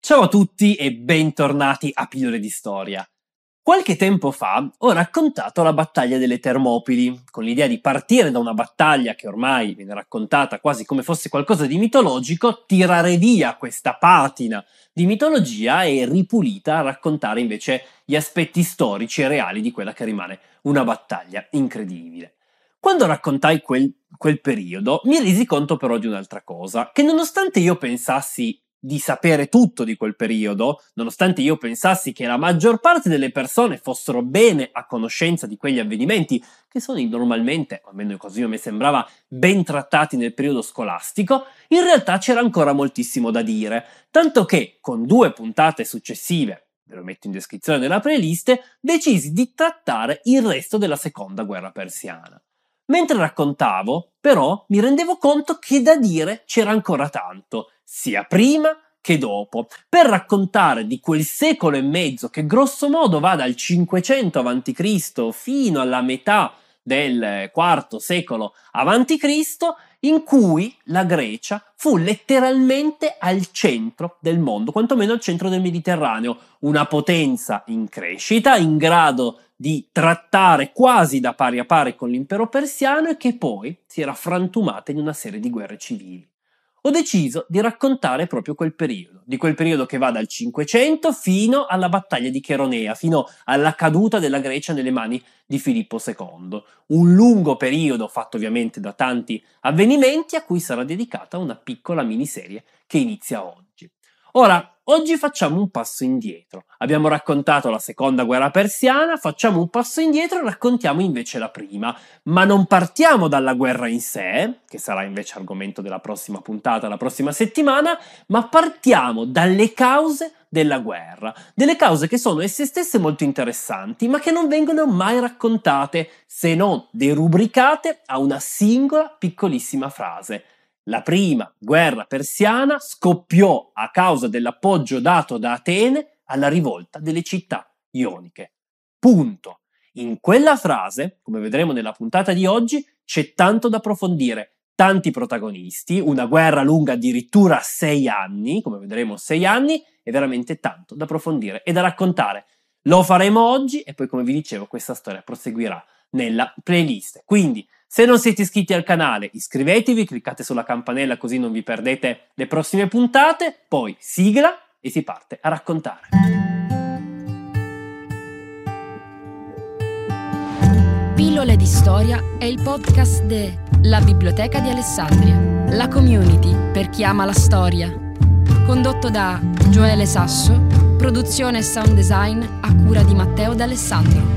Ciao a tutti e bentornati a Pillole di Storia. Qualche tempo fa ho raccontato la battaglia delle Termopili, con l'idea di partire da una battaglia che ormai viene raccontata quasi come fosse qualcosa di mitologico, tirare via questa patina di mitologia e ripulita a raccontare invece gli aspetti storici e reali di quella che rimane una battaglia incredibile. Quando raccontai quel periodo mi resi conto però di un'altra cosa, che nonostante io pensassi di sapere tutto di quel periodo, nonostante io pensassi che la maggior parte delle persone fossero bene a conoscenza di quegli avvenimenti, che sono normalmente, almeno così mi sembrava, ben trattati nel periodo scolastico, in realtà c'era ancora moltissimo da dire, tanto che con 2 puntate successive, ve lo metto in descrizione nella playlist, decisi di trattare il resto della seconda guerra persiana. Mentre raccontavo, però, mi rendevo conto che da dire c'era ancora tanto, sia prima che dopo, per raccontare di quel secolo e mezzo che grosso modo va dal 500 a.C. fino alla metà del IV secolo a.C., in cui la Grecia fu letteralmente al centro del mondo, quantomeno al centro del Mediterraneo, una potenza in crescita, in grado di trattare quasi da pari a pari con l'impero persiano e che poi si era frantumata in una serie di guerre civili. Ho deciso di raccontare proprio di quel periodo che va dal 500 fino alla battaglia di Cheronea, fino alla caduta della Grecia nelle mani di Filippo II. Un lungo periodo fatto ovviamente da tanti avvenimenti a cui sarà dedicata una piccola miniserie che inizia oggi. Ora, oggi facciamo un passo indietro. Abbiamo raccontato la seconda guerra persiana, facciamo un passo indietro e raccontiamo invece la prima. Ma non partiamo dalla guerra in sé, che sarà invece argomento della prossima puntata, la prossima settimana, ma partiamo dalle cause della guerra. Delle cause che sono esse stesse molto interessanti, ma che non vengono mai raccontate, se non derubricate a una singola piccolissima frase. La prima guerra persiana scoppiò a causa dell'appoggio dato da Atene alla rivolta delle città ioniche. Punto. In quella frase, come vedremo nella puntata di oggi, c'è tanto da approfondire, tanti protagonisti, una guerra lunga addirittura 6 anni, come vedremo 6 anni, e veramente tanto da approfondire e da raccontare. Lo faremo oggi e poi, come vi dicevo, questa storia proseguirà nella playlist. Quindi, se non siete iscritti al canale, iscrivetevi, cliccate sulla campanella così non vi perdete le prossime puntate, poi sigla e si parte a raccontare. Pillole di Storia è il podcast La Biblioteca di Alessandria, la community per chi ama la storia. Condotto da Gioele Sasso, produzione e sound design a cura di Matteo D'Alessandro.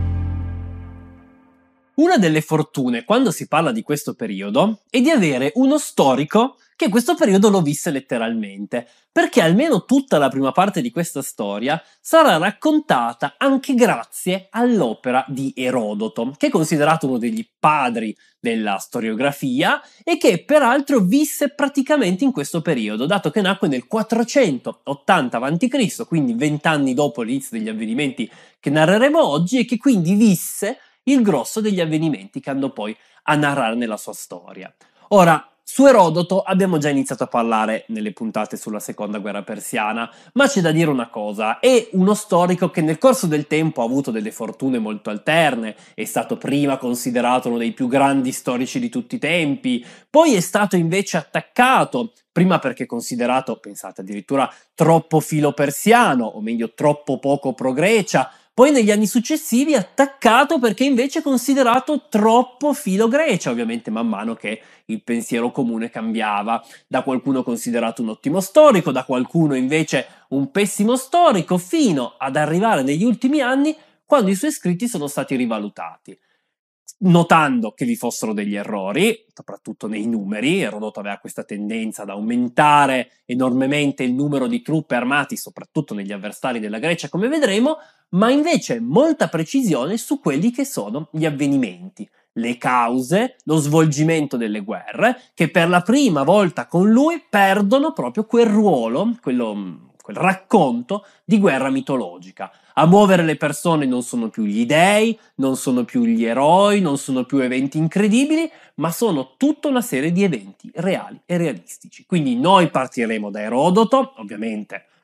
Una delle fortune quando si parla di questo periodo è di avere uno storico che questo periodo lo visse letteralmente, perché almeno tutta la prima parte di questa storia sarà raccontata anche grazie all'opera di Erodoto, che è considerato uno degli padri della storiografia e che peraltro visse praticamente in questo periodo, dato che nacque nel 480 a.C., quindi 20 anni dopo l'inizio degli avvenimenti che narreremo oggi, e che quindi visse il grosso degli avvenimenti che andò poi a narrare nella sua storia. Ora, su Erodoto abbiamo già iniziato a parlare nelle puntate sulla seconda guerra persiana, ma c'è da dire una cosa: è uno storico che nel corso del tempo ha avuto delle fortune molto alterne, è stato prima considerato uno dei più grandi storici di tutti i tempi, poi è stato invece attaccato, prima perché considerato, pensate, addirittura troppo filo-persiano, o meglio troppo poco pro-Grecia, poi negli anni successivi attaccato perché invece considerato troppo filo-Grecia, ovviamente man mano che il pensiero comune cambiava, da qualcuno considerato un ottimo storico, da qualcuno invece un pessimo storico, fino ad arrivare negli ultimi anni quando i suoi scritti sono stati rivalutati. Notando che vi fossero degli errori, soprattutto nei numeri. Erodoto aveva questa tendenza ad aumentare enormemente il numero di truppe armati, soprattutto negli avversari della Grecia, come vedremo, ma invece molta precisione su quelli che sono gli avvenimenti, le cause, lo svolgimento delle guerre, che per la prima volta con lui perdono proprio quel ruolo, quel racconto di guerra mitologica. A muovere le persone non sono più gli dei, non sono più gli eroi, non sono più eventi incredibili, ma sono tutta una serie di eventi reali e realistici. Quindi noi partiremo da Erodoto, ovviamente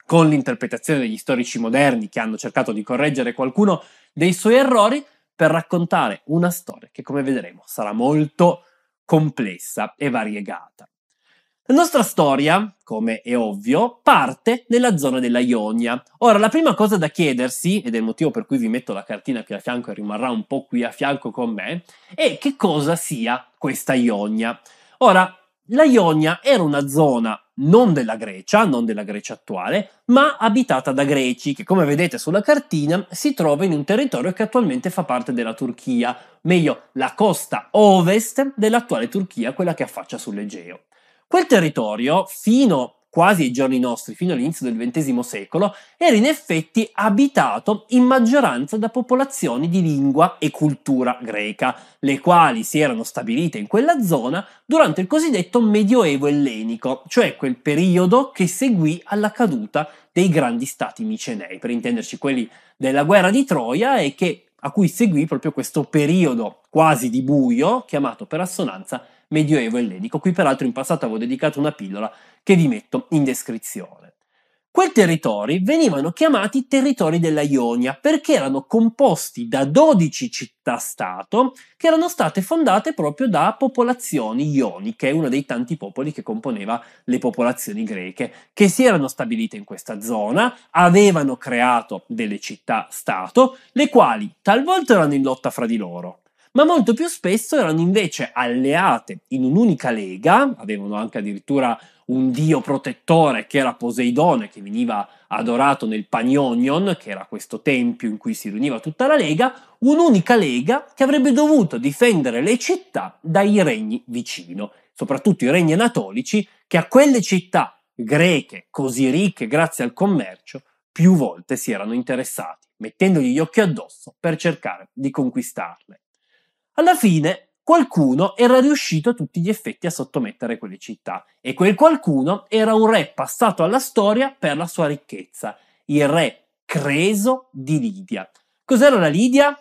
con l'interpretazione degli storici moderni che hanno cercato di correggere qualcuno dei suoi errori, per raccontare una storia che, come vedremo, sarà molto complessa e variegata. La nostra storia, come è ovvio, parte nella zona della Ionia. Ora, la prima cosa da chiedersi, ed è il motivo per cui vi metto la cartina qui a fianco e rimarrà un po' qui a fianco con me, è che cosa sia questa Ionia. Ora, la Ionia era una zona non della Grecia attuale, ma abitata da greci, che come vedete sulla cartina si trova in un territorio che attualmente fa parte della Turchia, meglio la costa ovest dell'attuale Turchia, quella che affaccia sull'Egeo. Quel territorio, fino quasi ai giorni nostri, fino all'inizio del XX secolo, era in effetti abitato in maggioranza da popolazioni di lingua e cultura greca, le quali si erano stabilite in quella zona durante il cosiddetto Medioevo ellenico, cioè quel periodo che seguì alla caduta dei grandi stati micenei, per intenderci quelli della guerra di Troia e a cui seguì proprio questo periodo quasi di buio, chiamato per assonanza Medioevo ellenico. Qui peraltro in passato avevo dedicato una pillola che vi metto in descrizione. Quei territori venivano chiamati territori della Ionia perché erano composti da 12 città-stato che erano state fondate proprio da popolazioni ioniche, uno dei tanti popoli che componeva le popolazioni greche, che si erano stabilite in questa zona, avevano creato delle città-stato, le quali talvolta erano in lotta fra di loro, ma molto più spesso erano invece alleate in un'unica lega, avevano anche addirittura un dio protettore che era Poseidone, che veniva adorato nel Panionion, che era questo tempio in cui si riuniva tutta la lega, un'unica lega che avrebbe dovuto difendere le città dai regni vicino, soprattutto i regni anatolici, che a quelle città greche così ricche grazie al commercio più volte si erano interessati, mettendogli gli occhi addosso per cercare di conquistarle. Alla fine qualcuno era riuscito a tutti gli effetti a sottomettere quelle città e quel qualcuno era un re passato alla storia per la sua ricchezza, il re Creso di Lidia. Cos'era la Lidia?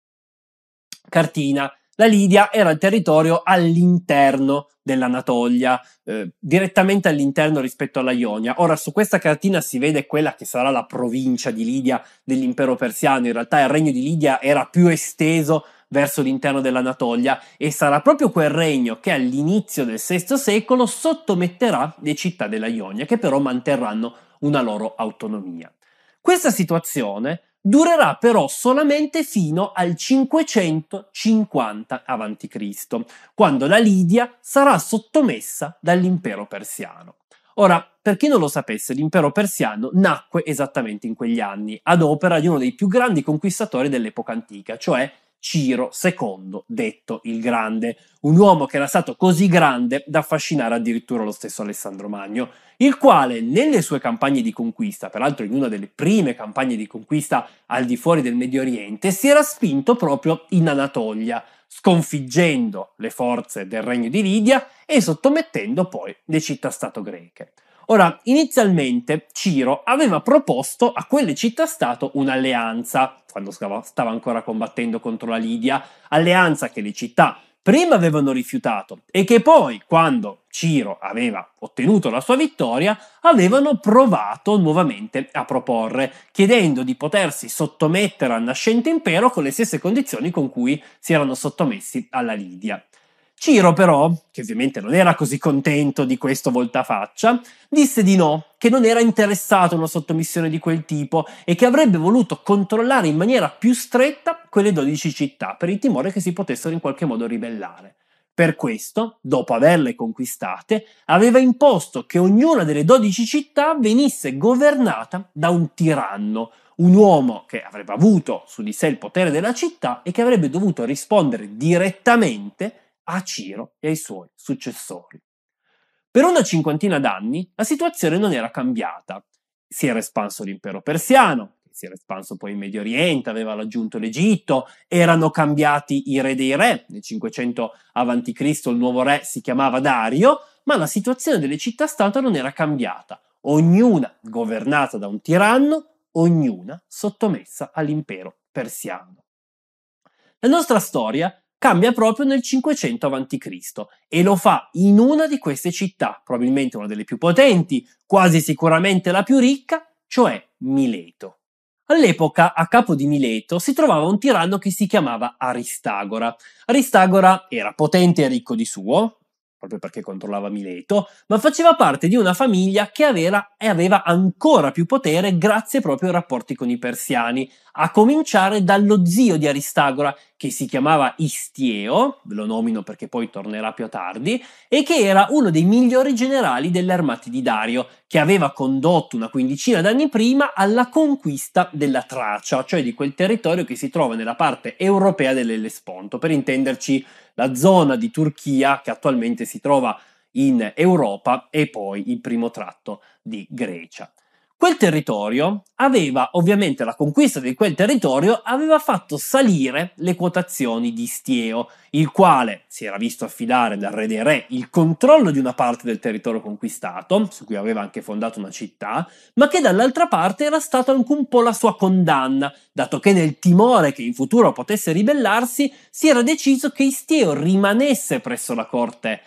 Cartina. La Lidia era il territorio all'interno dell'Anatolia, direttamente all'interno rispetto alla Ionia. Ora, su questa cartina si vede quella che sarà la provincia di Lidia dell'impero persiano. In realtà il regno di Lidia era più esteso verso l'interno dell'Anatolia e sarà proprio quel regno che all'inizio del VI secolo sottometterà le città della Ionia, che però manterranno una loro autonomia. Questa situazione durerà però solamente fino al 550 a.C., quando la Lidia sarà sottomessa dall'impero persiano. Ora, per chi non lo sapesse, l'impero persiano nacque esattamente in quegli anni, ad opera di uno dei più grandi conquistatori dell'epoca antica, cioè Ciro II, detto il Grande, un uomo che era stato così grande da affascinare addirittura lo stesso Alessandro Magno, il quale nelle sue campagne di conquista, peraltro in una delle prime campagne di conquista al di fuori del Medio Oriente, si era spinto proprio in Anatolia, sconfiggendo le forze del regno di Lidia e sottomettendo poi le città-stato greche. Ora, inizialmente Ciro aveva proposto a quelle città-stato un'alleanza, quando stava ancora combattendo contro la Lidia, alleanza che le città prima avevano rifiutato e che poi, quando Ciro aveva ottenuto la sua vittoria, avevano provato nuovamente a proporre, chiedendo di potersi sottomettere al nascente impero con le stesse condizioni con cui si erano sottomessi alla Lidia. Ciro però, che ovviamente non era così contento di questo voltafaccia, disse di no, che non era interessato a una sottomissione di quel tipo e che avrebbe voluto controllare in maniera più stretta quelle 12 città, per il timore che si potessero in qualche modo ribellare. Per questo, dopo averle conquistate, aveva imposto che ognuna delle 12 città venisse governata da un tiranno, un uomo che avrebbe avuto su di sé il potere della città e che avrebbe dovuto rispondere direttamente a Ciro e ai suoi successori. Per una cinquantina d'anni la situazione non era cambiata. Si era espanso l'impero persiano, si era espanso poi in Medio Oriente, aveva raggiunto l'Egitto, erano cambiati i re dei re, nel 500 a.C. il nuovo re si chiamava Dario, ma la situazione delle città-stato non era cambiata, ognuna governata da un tiranno, ognuna sottomessa all'impero persiano. La nostra storia cambia proprio nel 500 a.C. e lo fa in una di queste città, probabilmente una delle più potenti, quasi sicuramente la più ricca, cioè Mileto. All'epoca a capo di Mileto si trovava un tiranno che si chiamava Aristagora. Aristagora era potente e ricco di suo, proprio perché controllava Mileto, ma faceva parte di una famiglia che aveva ancora più potere grazie proprio ai rapporti con i persiani, a cominciare dallo zio di Aristagora, che si chiamava Istieo, ve lo nomino perché poi tornerà più tardi, e che era uno dei migliori generali delle armate di Dario, che aveva condotto una quindicina d'anni prima alla conquista della Tracia, cioè di quel territorio che si trova nella parte europea dell'Ellesponto, per intenderci la zona di Turchia che attualmente si trova in Europa e poi il primo tratto di Grecia. Quel territorio ovviamente la conquista di quel territorio aveva fatto salire le quotazioni di Istieo, il quale si era visto affidare dal re dei re il controllo di una parte del territorio conquistato, su cui aveva anche fondato una città, ma che dall'altra parte era stata anche un po' la sua condanna, dato che nel timore che in futuro potesse ribellarsi, si era deciso che Istieo rimanesse presso la corte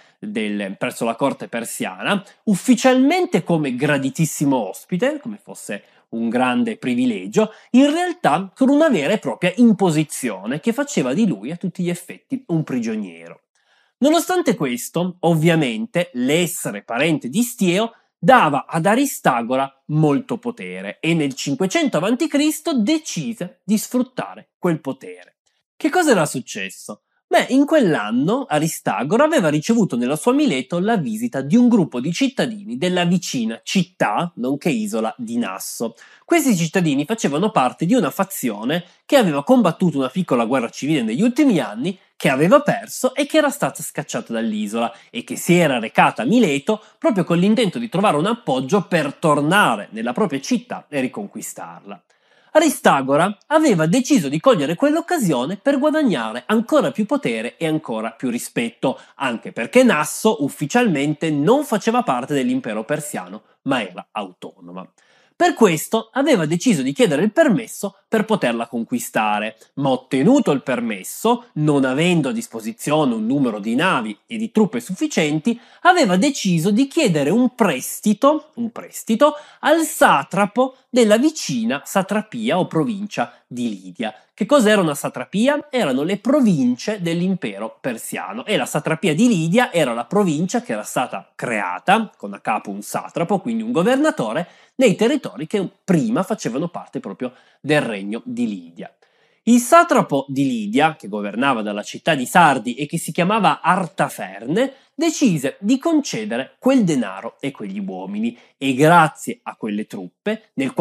persiana, ufficialmente come graditissimo ospite, come fosse un grande privilegio, in realtà con una vera e propria imposizione che faceva di lui a tutti gli effetti un prigioniero. Nonostante questo, ovviamente, l'essere parente di Istieo dava ad Aristagora molto potere e nel 500 a.C. decise di sfruttare quel potere. Che cosa era successo? Beh, in quell'anno Aristagora aveva ricevuto nella sua Mileto la visita di un gruppo di cittadini della vicina città, nonché isola di Nasso. Questi cittadini facevano parte di una fazione che aveva combattuto una piccola guerra civile negli ultimi anni, che aveva perso e che era stata scacciata dall'isola e che si era recata a Mileto proprio con l'intento di trovare un appoggio per tornare nella propria città e riconquistarla. Aristagora aveva deciso di cogliere quell'occasione per guadagnare ancora più potere e ancora più rispetto, anche perché Nasso ufficialmente non faceva parte dell'impero persiano, ma era autonoma. Per questo aveva deciso di chiedere il permesso per poterla conquistare, ma ottenuto il permesso, non avendo a disposizione un numero di navi e di truppe sufficienti, aveva deciso di chiedere un prestito al satrapo della vicina satrapia o provincia di Lidia. Che cos'era una satrapia? Erano le province dell'impero persiano e la satrapia di Lidia era la provincia che era stata creata con a capo un satrapo, quindi un governatore, nei territori che prima facevano parte proprio del regno di Lidia. Il satrapo di Lidia, che governava dalla città di Sardi e che si chiamava Artaferne, decise di concedere quel denaro e quegli uomini e grazie a quelle truppe nel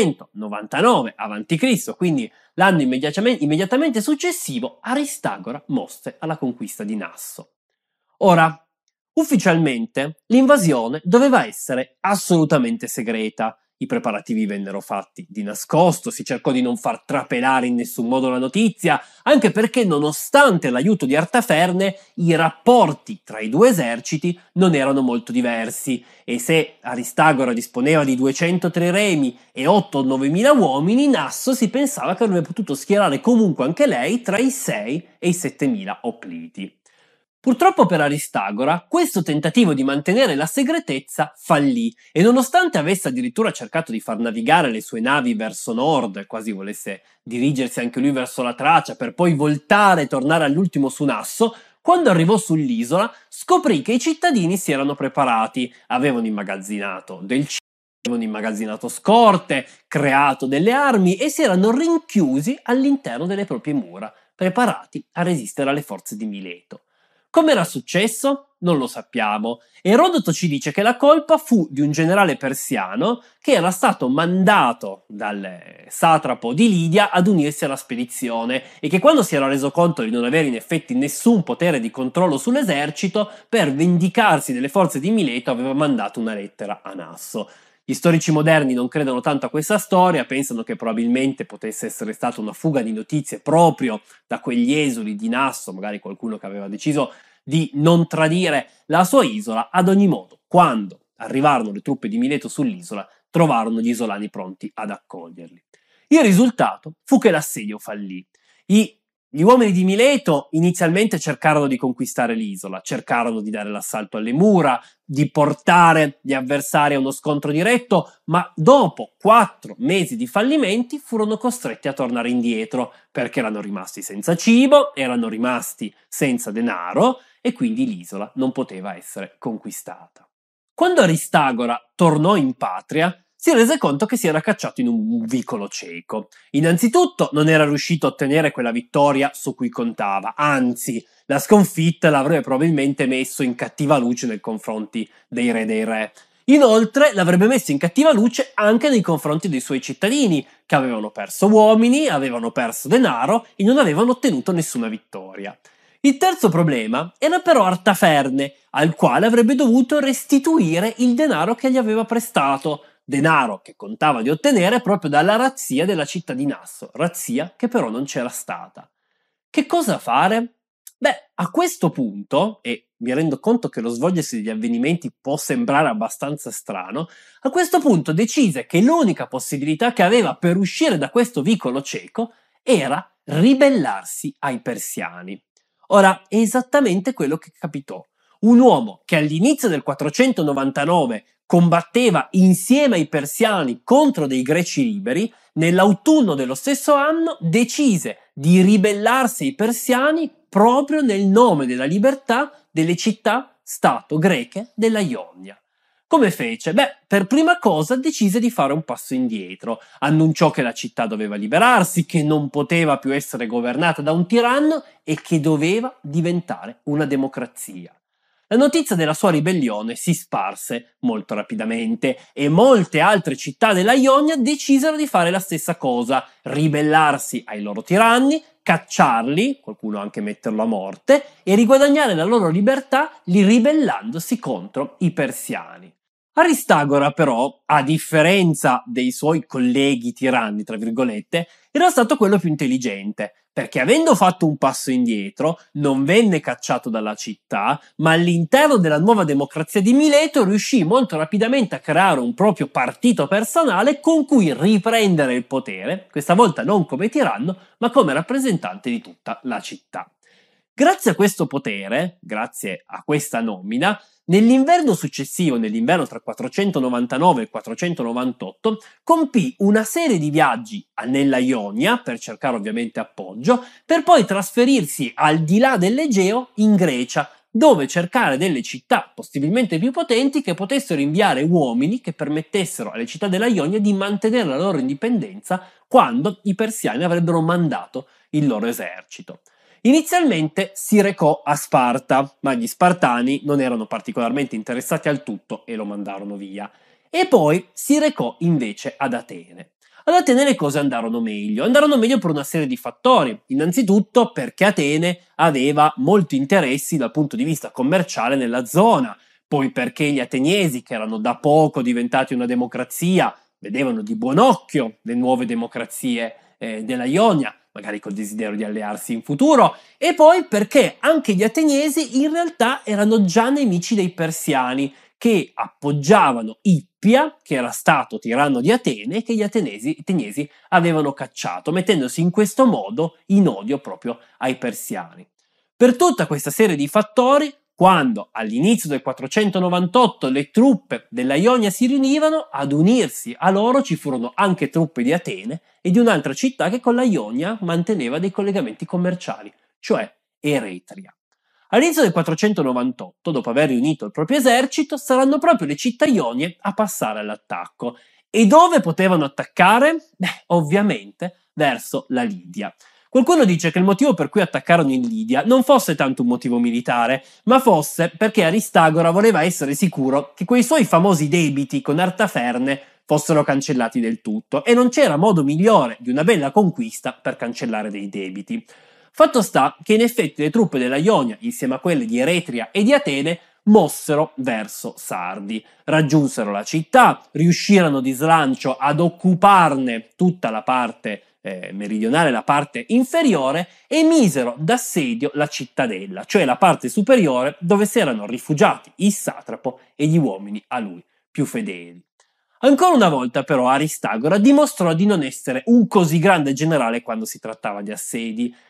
499 a.C., quindi l'anno immediatamente successivo, Aristagora mosse alla conquista di Nasso. Ora, ufficialmente l'invasione doveva essere assolutamente segreta. I preparativi vennero fatti di nascosto, si cercò di non far trapelare in nessun modo la notizia, anche perché nonostante l'aiuto di Artaferne, i rapporti tra i due eserciti non erano molto diversi e se Aristagora disponeva di 200 triremi e 8-9 mila uomini, Nasso si pensava che avrebbe potuto schierare comunque anche lei tra i 6 e i 7 mila opliti. Purtroppo per Aristagora, questo tentativo di mantenere la segretezza fallì e nonostante avesse addirittura cercato di far navigare le sue navi verso nord, quasi volesse dirigersi anche lui verso la Tracia per poi voltare e tornare all'ultimo su Nasso, quando arrivò sull'isola scoprì che i cittadini si erano preparati, avevano immagazzinato del cibo, avevano immagazzinato scorte, creato delle armi e si erano rinchiusi all'interno delle proprie mura, preparati a resistere alle forze di Mileto. Come era successo? Non lo sappiamo. Erodoto ci dice che la colpa fu di un generale persiano che era stato mandato dal satrapo di Lidia ad unirsi alla spedizione e che quando si era reso conto di non avere in effetti nessun potere di controllo sull'esercito, per vendicarsi delle forze di Mileto aveva mandato una lettera a Nasso. Gli storici moderni non credono tanto a questa storia, pensano che probabilmente potesse essere stata una fuga di notizie proprio da quegli esuli di Nasso, magari qualcuno che aveva deciso di non tradire la sua isola. Ad ogni modo, quando arrivarono le truppe di Mileto sull'isola, trovarono gli isolani pronti ad accoglierli. Il risultato fu che l'assedio fallì. I Gli uomini di Mileto inizialmente cercarono di conquistare l'isola, cercarono di dare l'assalto alle mura, di portare gli avversari a uno scontro diretto, ma dopo 4 mesi di fallimenti furono costretti a tornare indietro perché erano rimasti senza cibo, erano rimasti senza denaro e quindi l'isola non poteva essere conquistata. Quando Aristagora tornò in patria, si rese conto che si era cacciato in un vicolo cieco. Innanzitutto non era riuscito a ottenere quella vittoria su cui contava, anzi, la sconfitta l'avrebbe probabilmente messo in cattiva luce nei confronti dei re. Inoltre l'avrebbe messo in cattiva luce anche nei confronti dei suoi cittadini, che avevano perso uomini, avevano perso denaro e non avevano ottenuto nessuna vittoria. Il terzo problema era però Artaferne, al quale avrebbe dovuto restituire il denaro che gli aveva prestato, denaro che contava di ottenere proprio dalla razzia della città di Nasso, razzia che però non c'era stata. Che cosa fare? Beh, a questo punto, e mi rendo conto che lo svolgersi degli avvenimenti può sembrare abbastanza strano, a questo punto decise che l'unica possibilità che aveva per uscire da questo vicolo cieco era ribellarsi ai persiani. Ora, è esattamente quello che capitò. Un uomo che all'inizio del 499 combatteva insieme ai persiani contro dei greci liberi, nell'autunno dello stesso anno decise di ribellarsi ai persiani proprio nel nome della libertà delle città-stato greche della Ionia. Come fece? Beh, per prima cosa decise di fare un passo indietro, annunciò che la città doveva liberarsi, che non poteva più essere governata da un tiranno e che doveva diventare una democrazia. La notizia della sua ribellione si sparse molto rapidamente e molte altre città della Ionia decisero di fare la stessa cosa, ribellarsi ai loro tiranni, cacciarli, qualcuno anche metterlo a morte, e riguadagnare la loro libertà ribellandosi contro i persiani. Aristagora però, a differenza dei suoi colleghi tiranni, tra virgolette, era stato quello più intelligente, perché avendo fatto un passo indietro, non venne cacciato dalla città, ma all'interno della nuova democrazia di Mileto riuscì molto rapidamente a creare un proprio partito personale con cui riprendere il potere, questa volta non come tiranno, ma come rappresentante di tutta la città. Grazie a questo potere, grazie a questa nomina, nell'inverno successivo, nell'inverno tra 499 e 498, compì una serie di viaggi nella Ionia, per cercare ovviamente appoggio, per poi trasferirsi al di là dell'Egeo in Grecia, dove cercare delle città possibilmente più potenti che potessero inviare uomini che permettessero alle città della Ionia di mantenere la loro indipendenza quando i persiani avrebbero mandato il loro esercito. Inizialmente si recò a Sparta, ma gli spartani non erano particolarmente interessati al tutto e lo mandarono via. E poi si recò invece ad Atene. Ad Atene le cose andarono meglio. Andarono meglio per una serie di fattori. Innanzitutto perché Atene aveva molti interessi dal punto di vista commerciale nella zona, poi perché gli ateniesi, che erano da poco diventati una democrazia, vedevano di buon occhio le nuove democrazie della Ionia, magari col desiderio di allearsi in futuro, e poi perché anche gli ateniesi in realtà erano già nemici dei persiani, che appoggiavano Ippia, che era stato tiranno di Atene, che gli ateniesi avevano cacciato, mettendosi in questo modo in odio proprio ai persiani. Per tutta questa serie di fattori, quando all'inizio del 498 le truppe della Ionia si riunivano, ad unirsi a loro ci furono anche truppe di Atene e di un'altra città che con la Ionia manteneva dei collegamenti commerciali, cioè Eretria. All'inizio del 498, dopo aver riunito il proprio esercito, saranno proprio le città ionie a passare all'attacco. E dove potevano attaccare? Beh, ovviamente verso la Lidia. Qualcuno dice che il motivo per cui attaccarono in Lidia non fosse tanto un motivo militare, ma fosse perché Aristagora voleva essere sicuro che quei suoi famosi debiti con Artaferne fossero cancellati del tutto, e non c'era modo migliore di una bella conquista per cancellare dei debiti. Fatto sta che in effetti le truppe della Ionia, insieme a quelle di Eretria e di Atene, mossero verso Sardi, raggiunsero la città, riuscirono di slancio ad occuparne tutta la parte meridionale, la parte inferiore, e misero d'assedio la cittadella, cioè la parte superiore dove si erano rifugiati il satrapo e gli uomini a lui più fedeli. Ancora una volta però Aristagora dimostrò di non essere un così grande generale quando si trattava di assedi,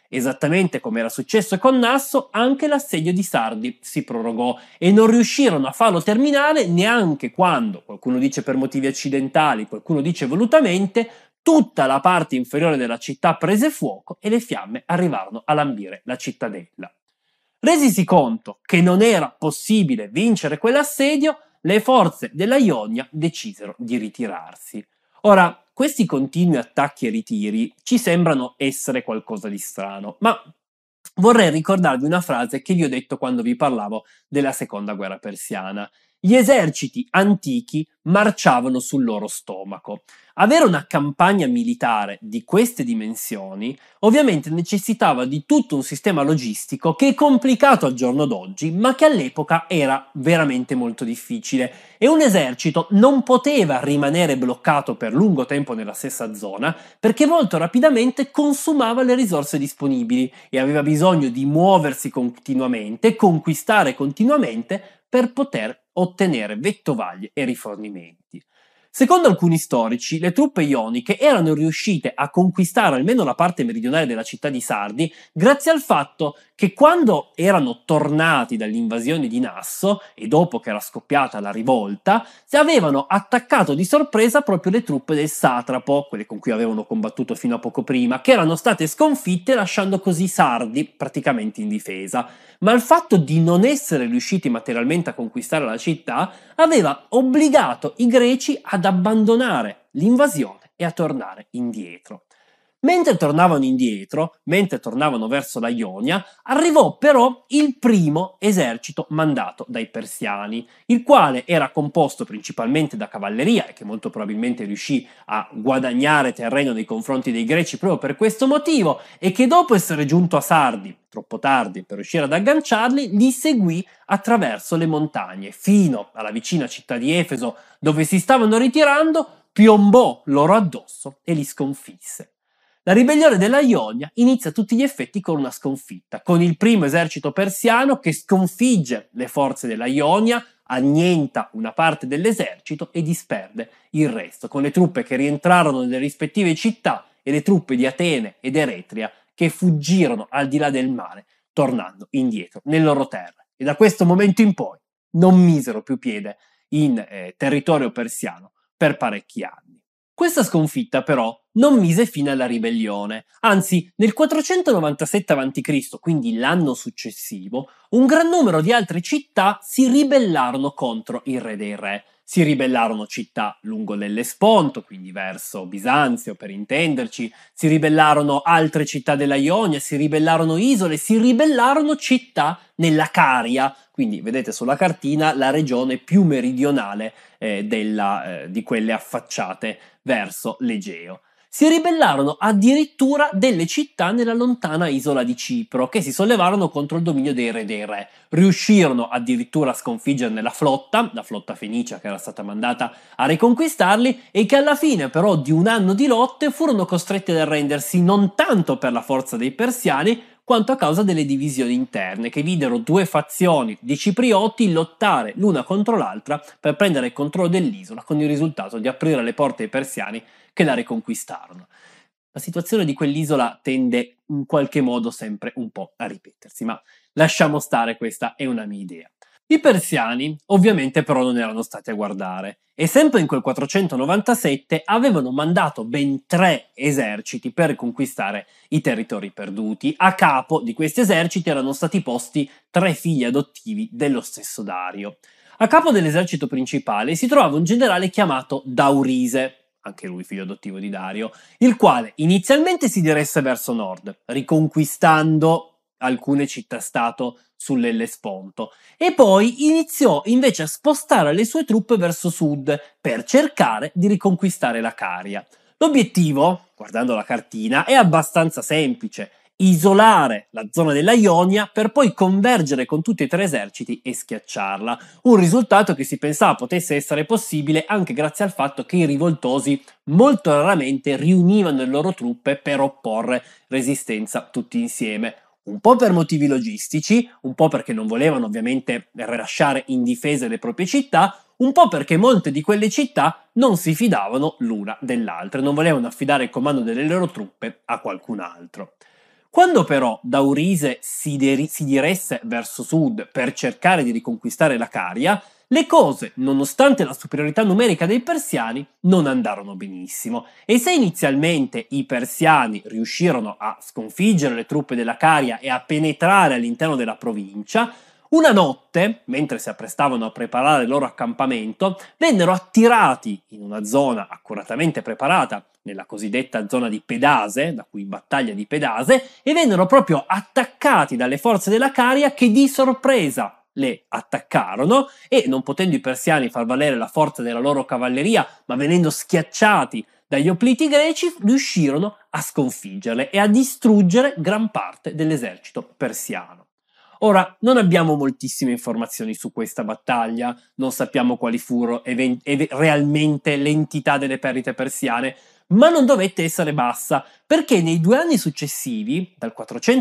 Esattamente come era successo con Nasso, anche l'assedio di Sardi si prorogò e non riuscirono a farlo terminare neanche quando, qualcuno dice per motivi accidentali, qualcuno dice volutamente, tutta la parte inferiore della città prese fuoco e le fiamme arrivarono a lambire la cittadella. Resisi conto che non era possibile vincere quell'assedio, le forze della Ionia decisero di ritirarsi. Ora, questi continui attacchi e ritiri ci sembrano essere qualcosa di strano, ma vorrei ricordarvi una frase che vi ho detto quando vi parlavo della seconda guerra persiana. Gli eserciti antichi marciavano sul loro stomaco. Avere una campagna militare di queste dimensioni ovviamente necessitava di tutto un sistema logistico che è complicato al giorno d'oggi, ma che all'epoca era veramente molto difficile e un esercito non poteva rimanere bloccato per lungo tempo nella stessa zona perché molto rapidamente consumava le risorse disponibili e aveva bisogno di muoversi continuamente, conquistare continuamente per poter ottenere vettovaglie e rifornimenti. Secondo alcuni storici, le truppe ioniche erano riuscite a conquistare almeno la parte meridionale della città di Sardi grazie al fatto che quando erano tornati dall'invasione di Nasso e dopo che era scoppiata la rivolta, si avevano attaccato di sorpresa proprio le truppe del satrapo, quelle con cui avevano combattuto fino a poco prima, che erano state sconfitte lasciando così Sardi praticamente in difesa. Ma il fatto di non essere riusciti materialmente a conquistare la città aveva obbligato i greci ad abbandonare l'invasione e a tornare indietro. Mentre tornavano verso la Ionia, arrivò però il primo esercito mandato dai persiani, il quale era composto principalmente da cavalleria e che molto probabilmente riuscì a guadagnare terreno nei confronti dei greci proprio per questo motivo e che dopo essere giunto a Sardi, troppo tardi per riuscire ad agganciarli, li seguì attraverso le montagne fino alla vicina città di Efeso dove si stavano ritirando, piombò loro addosso e li sconfisse. La ribellione della Ionia inizia a tutti gli effetti con una sconfitta, con il primo esercito persiano che sconfigge le forze della Ionia, annienta una parte dell'esercito e disperde il resto, con le truppe che rientrarono nelle rispettive città e le truppe di Atene ed Eretria che fuggirono al di là del mare, tornando indietro nelle loro terre. E da questo momento in poi non misero più piede in territorio persiano per parecchi anni. Questa sconfitta però non mise fine alla ribellione, anzi nel 497 a.C., quindi l'anno successivo, un gran numero di altre città si ribellarono contro il re dei re. Si ribellarono città lungo l'Ellesponto, quindi verso Bisanzio per intenderci, si ribellarono altre città della Ionia, si ribellarono isole, si ribellarono città nella Caria, quindi vedete sulla cartina la regione più meridionale di quelle affacciate verso l'Egeo. Si ribellarono addirittura delle città nella lontana isola di Cipro, che si sollevarono contro il dominio dei re dei re. Riuscirono addirittura a sconfiggerne la flotta fenicia che era stata mandata a riconquistarli e che alla fine però di un anno di lotte furono costretti ad arrendersi non tanto per la forza dei persiani, quanto a causa delle divisioni interne che videro due fazioni di ciprioti lottare l'una contro l'altra per prendere il controllo dell'isola, con il risultato di aprire le porte ai persiani che la riconquistarono. La situazione di quell'isola tende in qualche modo sempre un po' a ripetersi, ma lasciamo stare, questa è una mia idea. I persiani ovviamente però non erano stati a guardare e sempre in quel 497 avevano mandato ben 3 eserciti per conquistare i territori perduti. A capo di questi eserciti erano stati posti 3 figli adottivi dello stesso Dario. A capo dell'esercito principale si trovava un generale chiamato Daurise, anche lui figlio adottivo di Dario, il quale inizialmente si diresse verso nord, riconquistando alcune città-stato sull'Ellesponto, e poi iniziò invece a spostare le sue truppe verso sud per cercare di riconquistare la Caria. L'obiettivo, guardando la cartina, è abbastanza semplice: isolare la zona della Ionia per poi convergere con tutti e 3 eserciti e schiacciarla. Un risultato che si pensava potesse essere possibile anche grazie al fatto che i rivoltosi molto raramente riunivano le loro truppe per opporre resistenza tutti insieme. Un po' per motivi logistici, un po' perché non volevano ovviamente lasciare indifese le proprie città, un po' perché molte di quelle città non si fidavano l'una dell'altra, non volevano affidare il comando delle loro truppe a qualcun altro. Quando però Daurise si diresse verso sud per cercare di riconquistare la Caria, le cose, nonostante la superiorità numerica dei persiani, non andarono benissimo. E se inizialmente i persiani riuscirono a sconfiggere le truppe della Caria e a penetrare all'interno della provincia, una notte, mentre si apprestavano a preparare il loro accampamento, vennero attirati in una zona accuratamente preparata, nella cosiddetta zona di Pedase, da cui battaglia di Pedase, e vennero proprio attaccati dalle forze della Caria che di sorpresa le attaccarono e, non potendo i persiani far valere la forza della loro cavalleria, ma venendo schiacciati dagli opliti greci, riuscirono a sconfiggerle e a distruggere gran parte dell'esercito persiano. Ora, non abbiamo moltissime informazioni su questa battaglia, non sappiamo quali furono realmente l'entità delle perdite persiane, ma non dovette essere bassa, perché nei 2 anni successivi, dal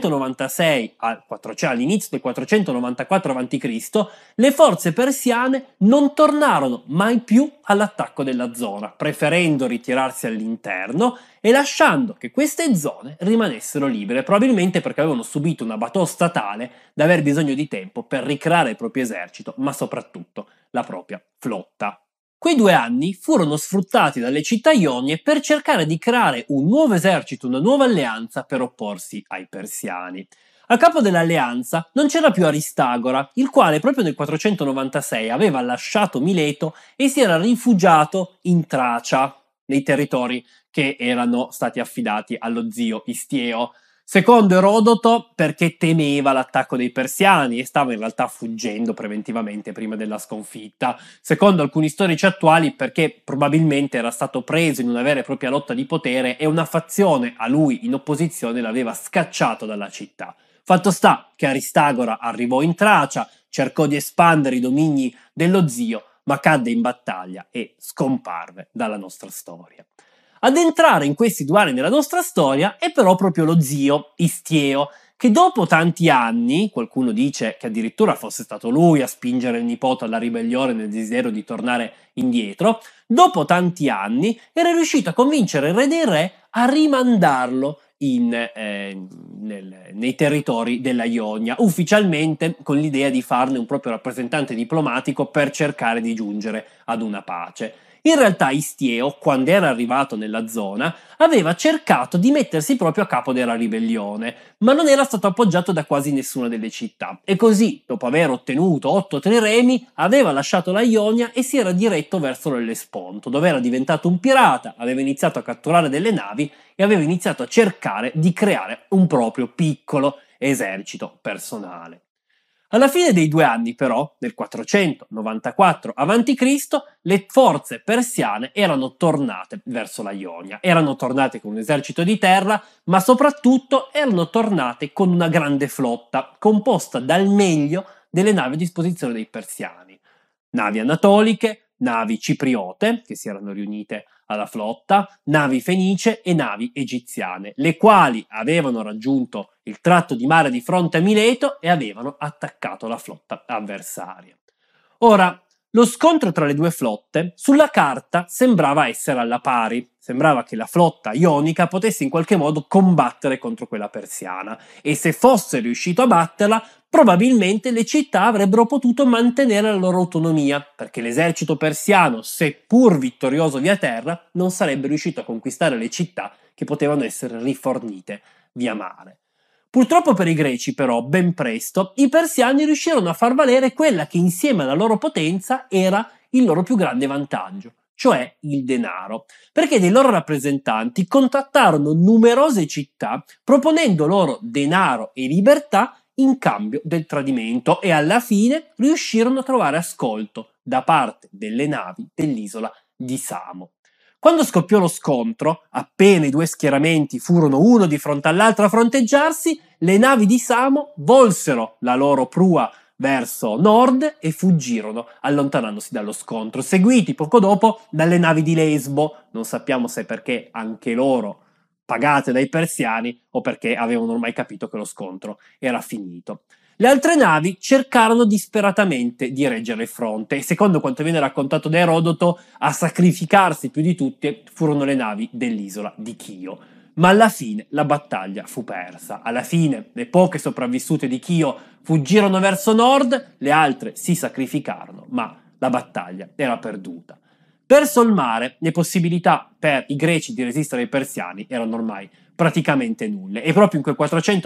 496 all'inizio del 494 a.C., le forze persiane non tornarono mai più all'attacco della zona, preferendo ritirarsi all'interno e lasciando che queste zone rimanessero libere, probabilmente perché avevano subito una batosta tale da aver bisogno di tempo per ricreare il proprio esercito, ma soprattutto la propria flotta. Quei 2 anni furono sfruttati dalle città ionie per cercare di creare un nuovo esercito, una nuova alleanza per opporsi ai persiani. A capo dell'alleanza non c'era più Aristagora, il quale proprio nel 496 aveva lasciato Mileto e si era rifugiato in Tracia, nei territori che erano stati affidati allo zio Istieo. Secondo Erodoto, perché temeva l'attacco dei persiani e stava in realtà fuggendo preventivamente prima della sconfitta. Secondo alcuni storici attuali, perché probabilmente era stato preso in una vera e propria lotta di potere e una fazione a lui in opposizione l'aveva scacciato dalla città. Fatto sta che Aristagora arrivò in Tracia, cercò di espandere i domini dello zio, ma cadde in battaglia e scomparve dalla nostra storia. Ad entrare in questi 2 anni della nostra storia è però proprio lo zio Istieo, che dopo tanti anni, qualcuno dice che addirittura fosse stato lui a spingere il nipote alla ribellione nel desiderio di tornare indietro, dopo tanti anni era riuscito a convincere il re dei re a rimandarlo nei territori della Ionia, ufficialmente con l'idea di farne un proprio rappresentante diplomatico per cercare di giungere ad una pace. In realtà Istieo, quando era arrivato nella zona, aveva cercato di mettersi proprio a capo della ribellione, ma non era stato appoggiato da quasi nessuna delle città. E così, dopo aver ottenuto 8 triremi, aveva lasciato la Ionia e si era diretto verso l'Ellesponto, dove era diventato un pirata, aveva iniziato a catturare delle navi e aveva iniziato a cercare di creare un proprio piccolo esercito personale. Alla fine dei 2 anni, però, nel 494 a.C., le forze persiane erano tornate verso la Ionia. Erano tornate con un esercito di terra, ma soprattutto erano tornate con una grande flotta, composta dal meglio delle navi a disposizione dei persiani. Navi anatoliche, navi cipriote, che si erano riunite alla flotta, navi fenicie e navi egiziane, le quali avevano raggiunto il tratto di mare di fronte a Mileto e avevano attaccato la flotta avversaria. Ora, lo scontro tra le 2 flotte sulla carta sembrava essere alla pari, sembrava che la flotta ionica potesse in qualche modo combattere contro quella persiana e se fosse riuscito a batterla probabilmente le città avrebbero potuto mantenere la loro autonomia, perché l'esercito persiano, seppur vittorioso via terra, non sarebbe riuscito a conquistare le città che potevano essere rifornite via mare. Purtroppo per i greci, però, ben presto, i persiani riuscirono a far valere quella che insieme alla loro potenza era il loro più grande vantaggio, cioè il denaro, perché dei loro rappresentanti contattarono numerose città proponendo loro denaro e libertà in cambio del tradimento e alla fine riuscirono a trovare ascolto da parte delle navi dell'isola di Samo. Quando scoppiò lo scontro, appena i 2 schieramenti furono uno di fronte all'altro a fronteggiarsi, le navi di Samo volsero la loro prua verso nord e fuggirono, allontanandosi dallo scontro, seguiti poco dopo dalle navi di Lesbo, non sappiamo se perché anche loro pagate dai persiani o perché avevano ormai capito che lo scontro era finito. Le altre navi cercarono disperatamente di reggere il fronte e secondo quanto viene raccontato da Erodoto, a sacrificarsi più di tutte furono le navi dell'isola di Chio. ma alla fine la battaglia fu persa. Alla fine le poche sopravvissute di Chio fuggirono verso nord, le altre si sacrificarono, ma la battaglia era perduta. Verso il mare le possibilità per i greci di resistere ai persiani erano ormai praticamente nulle e proprio in quel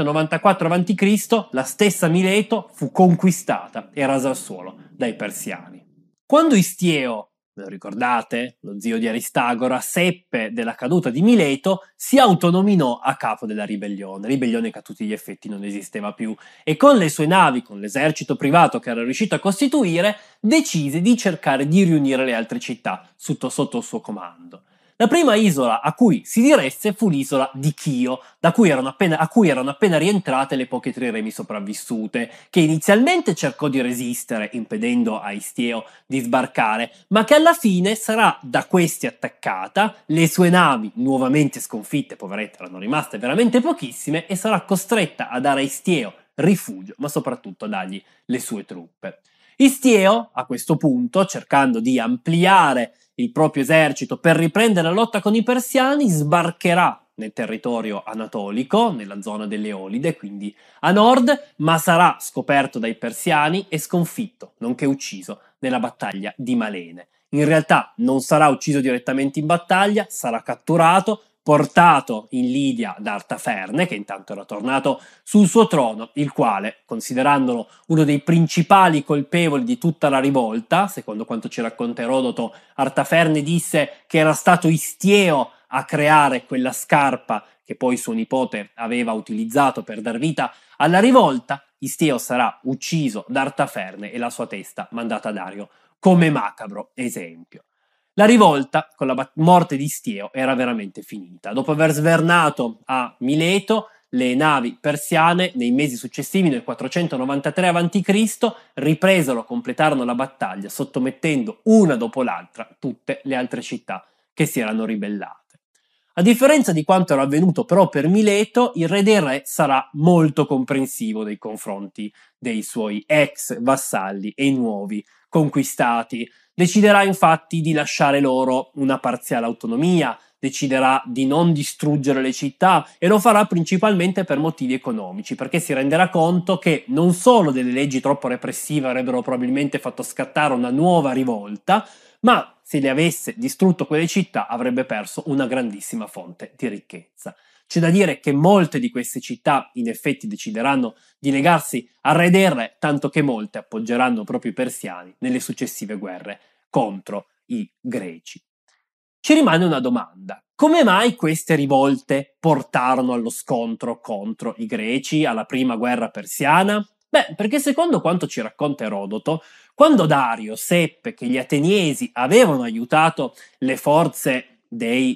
494 a.C. la stessa Mileto fu conquistata e rasa al suolo dai persiani. Quando Istieo, ve lo ricordate, lo zio di Aristagora, seppe della caduta di Mileto, si autonominò a capo della ribellione che a tutti gli effetti non esisteva più, e con le sue navi, con l'esercito privato che era riuscito a costituire, decise di cercare di riunire le altre città sotto il suo comando. La prima isola a cui si diresse fu l'isola di Chio, a cui erano appena rientrate le poche triremi sopravvissute, che inizialmente cercò di resistere, impedendo a Istieo di sbarcare, ma che alla fine sarà da questi attaccata, le sue navi nuovamente sconfitte, poverette, erano rimaste veramente pochissime, e sarà costretta a dare a Istieo rifugio, ma soprattutto a dargli le sue truppe. Istieo, a questo punto, cercando di ampliare il proprio esercito per riprendere la lotta con i persiani, sbarcherà nel territorio anatolico, nella zona delle Eolide, quindi a nord, ma sarà scoperto dai persiani e sconfitto, nonché ucciso, nella battaglia di Malene. In realtà non sarà ucciso direttamente in battaglia, sarà catturato, portato in Lidia da Artaferne, che intanto era tornato sul suo trono, il quale, considerandolo uno dei principali colpevoli di tutta la rivolta, secondo quanto ci racconta Erodoto, Artaferne disse che era stato Istieo a creare quella scarpa che poi suo nipote aveva utilizzato per dar vita alla rivolta. Istieo sarà ucciso da Artaferne e la sua testa mandata a Dario come macabro esempio. La rivolta, con la morte di Istieo, era veramente finita. Dopo aver svernato a Mileto, le navi persiane, nei mesi successivi, nel 493 a.C., ripresero, completarono la battaglia, sottomettendo una dopo l'altra tutte le altre città che si erano ribellate. A differenza di quanto era avvenuto però per Mileto, il re dei re sarà molto comprensivo nei confronti dei suoi ex vassalli e nuovi conquistati. Deciderà infatti di lasciare loro una parziale autonomia, deciderà di non distruggere le città e lo farà principalmente per motivi economici, perché si renderà conto che non solo delle leggi troppo repressive avrebbero probabilmente fatto scattare una nuova rivolta, ma se le avesse distrutto quelle città avrebbe perso una grandissima fonte di ricchezza. C'è da dire che molte di queste città in effetti decideranno di legarsi al re dei re, tanto che molte appoggeranno proprio i persiani nelle successive guerre contro i greci. Ci rimane una domanda: come mai queste rivolte portarono allo scontro contro i greci, alla prima guerra persiana? Beh, perché secondo quanto ci racconta Erodoto, quando Dario seppe che gli ateniesi avevano aiutato le forze dei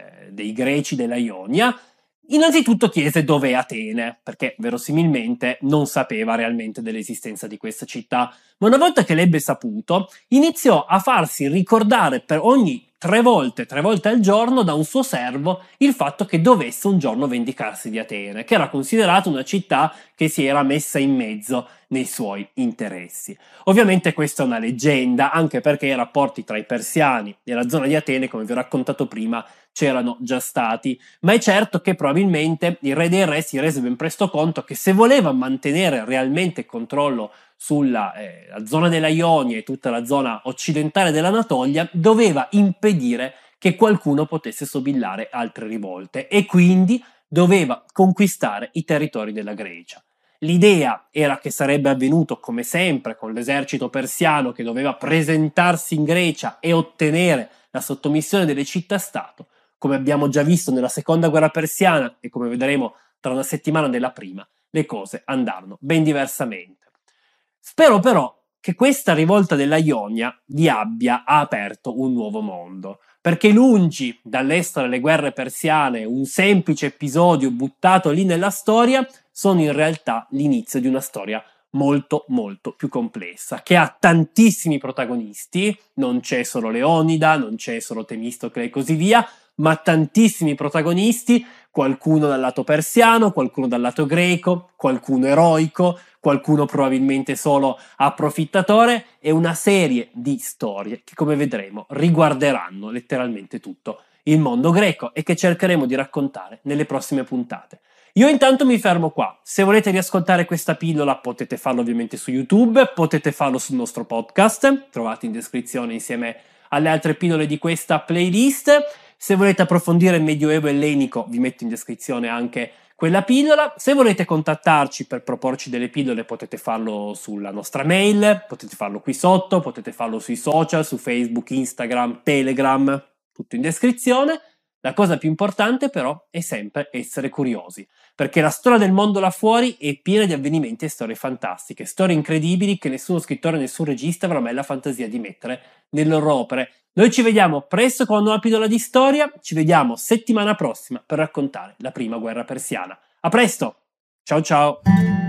greci della Ionia, innanzitutto chiese dov'è Atene, perché verosimilmente non sapeva realmente dell'esistenza di questa città, ma una volta che l'ebbe saputo, iniziò a farsi ricordare per ogni tre volte al giorno da un suo servo il fatto che dovesse un giorno vendicarsi di Atene, che era considerata una città che si era messa in mezzo nei suoi interessi. Ovviamente questa è una leggenda, anche perché i rapporti tra i persiani e la zona di Atene, come vi ho raccontato prima, c'erano già stati, ma è certo che probabilmente il re dei re si rese ben presto conto che se voleva mantenere realmente controllo sulla la zona della Ionia e tutta la zona occidentale dell'Anatolia, doveva impedire che qualcuno potesse sobillare altre rivolte e quindi doveva conquistare i territori della Grecia. L'idea era che sarebbe avvenuto come sempre con l'esercito persiano che doveva presentarsi in Grecia e ottenere la sottomissione delle città-stato, come abbiamo già visto nella seconda guerra persiana e come vedremo tra una settimana nella prima, le cose andarono ben diversamente. Spero però che questa rivolta della Ionia vi abbia aperto un nuovo mondo, perché lungi dall'essere le guerre persiane un semplice episodio buttato lì nella storia, sono in realtà l'inizio di una storia molto molto più complessa, che ha tantissimi protagonisti, non c'è solo Leonida, non c'è solo Temistocle e così via, ma tantissimi protagonisti, qualcuno dal lato persiano, qualcuno dal lato greco, qualcuno eroico, qualcuno probabilmente solo approfittatore, e una serie di storie che, come vedremo, riguarderanno letteralmente tutto il mondo greco e che cercheremo di raccontare nelle prossime puntate. Io intanto mi fermo qua. Se volete riascoltare questa pillola potete farlo ovviamente su YouTube, potete farlo sul nostro podcast, trovate in descrizione insieme alle altre pillole di questa playlist. Se volete approfondire il Medioevo ellenico vi metto in descrizione anche quella pillola. Se volete contattarci per proporci delle pillole potete farlo sulla nostra mail, potete farlo qui sotto, potete farlo sui social, su Facebook, Instagram, Telegram, tutto in descrizione. La cosa più importante però è sempre essere curiosi, perché la storia del mondo là fuori è piena di avvenimenti e storie fantastiche, storie incredibili che nessuno scrittore, nessun regista avrà mai la fantasia di mettere nelle loro opere. Noi ci vediamo presto con una nuova pillola di storia, ci vediamo settimana prossima per raccontare la prima guerra persiana. A presto! Ciao ciao!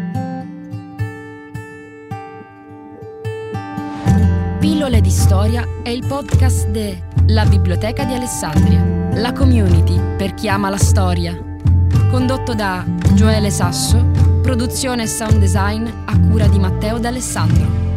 Pillole di storia è il podcast della Biblioteca di Alessandria. La community per chi ama la storia. Condotto da Gioele Sasso, produzione e sound design a cura di Matteo D'Alessandro.